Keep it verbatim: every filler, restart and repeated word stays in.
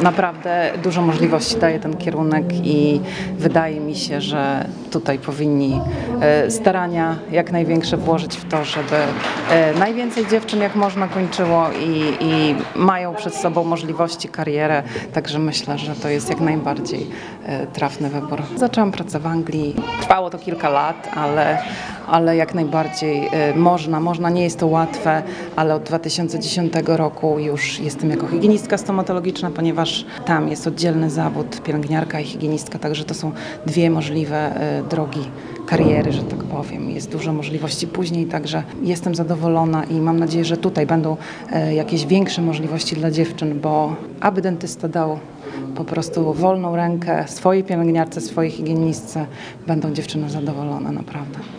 naprawdę dużo możliwości daje ten kierunek i wydaje mi się, że tutaj powinni starania jak największe włożyć w to, żeby najwięcej dziewczyn jak można kończyło i, i mają przed sobą możliwości, karierę, także myślę, że to jest jak najbardziej trafny wybór. Zaczęłam pracę w Anglii, trwało to kilka lat, ale, ale jak najbardziej można, można, nie jest to łatwe, ale od dwa tysiące dziesiątego roku już jestem jako higienistka stomatologiczna, ponieważ tam jest oddzielny zawód, pielęgniarka i higienistka, także to są dwie możliwe drogi kariery, że tak powiem. Jest dużo możliwości później, także jestem zadowolona i mam nadzieję, że tutaj będą jakieś większe możliwości dla dziewczyn, bo aby dentysta dał po prostu wolną rękę swojej pielęgniarce, swojej higienistce, będą dziewczyny zadowolone, naprawdę.